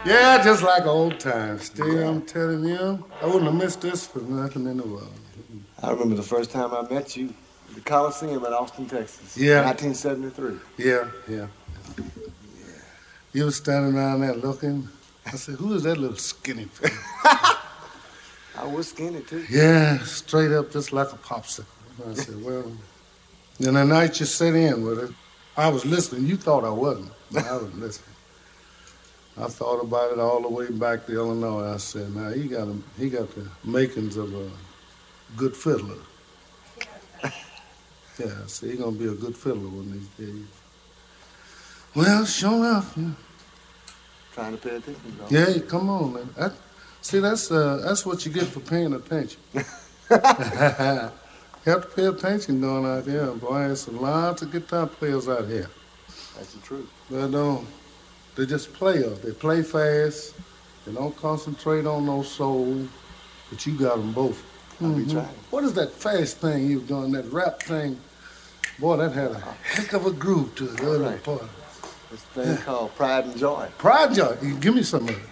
Yeah, just like old times. Still, I'm telling you, I wouldn't have missed this for nothing in the world. I remember the first time I met you, at the Coliseum in Austin, Texas. Yeah. 1973. Yeah. You was standing around there looking. I said, who is that little skinny fella? I was skinny, too. Yeah, straight up just like a popsicle. I said, well, then the night you sat in with it, I was listening. You thought I wasn't, but I was listening. I thought about it all the way back to Illinois. I said, now, he got the makings of a good fiddler. Yeah, I said, he's going to be a good fiddler one of these days. Well, sure enough, yeah. Trying to pay attention, though. Yeah, come on, man. That's what you get for paying attention. You have to pay attention going out here, boy. There's lots of guitar players out here. That's the truth. They just play up. They play fast. They don't concentrate on no soul. But you got them both. I'll be trying. What is that fast thing you was doing, that rap thing? Boy, that had a heck of a groove to it. Right. This thing called Pride and Joy. Pride and Joy. Give me some of it.